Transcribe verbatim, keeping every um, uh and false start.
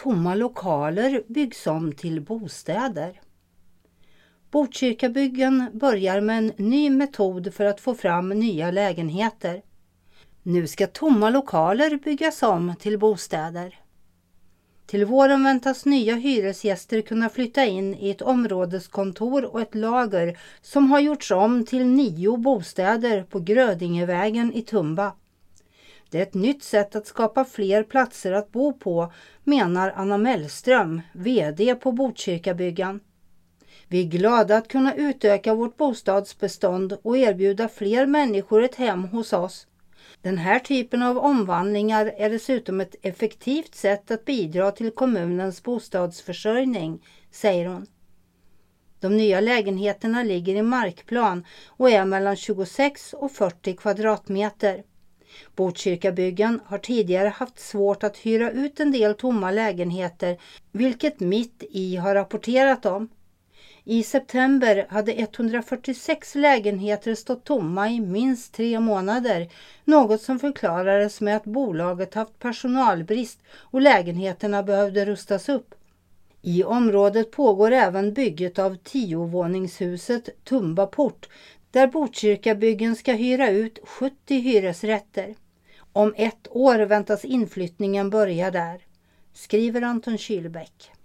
Tomma lokaler byggs om till bostäder. Botkyrkabyggen börjar med en ny metod för att få fram nya lägenheter. Nu ska tomma lokaler byggas om till bostäder. Till våren väntas nya hyresgäster kunna flytta in i ett områdeskontor och ett lager som har gjorts om till nio bostäder på Grödingevägen i Tumba. Det är ett nytt sätt att skapa fler platser att bo på, menar Anna Mellström, vd på Botkyrkabyggen. Vi är glada att kunna utöka vårt bostadsbestånd och erbjuda fler människor ett hem hos oss. Den här typen av omvandlingar är dessutom ett effektivt sätt att bidra till kommunens bostadsförsörjning, säger hon. De nya lägenheterna ligger i markplan och är mellan tjugosex och fyrtio kvadratmeter. Botkyrkabyggen har tidigare haft svårt att hyra ut en del tomma lägenheter, vilket Mitt i har rapporterat om. I september hade etthundrafyrtiosex lägenheter stått tomma i minst tre månader, något som förklarades med att bolaget haft personalbrist och lägenheterna behövde rustas upp. I området pågår även bygget av tiovåningshuset Tumba Port, där Botkyrkabyggen ska hyra ut sjuttio hyresrätter. Om ett år väntas inflyttningen börja där, skriver Anton Kylbäck.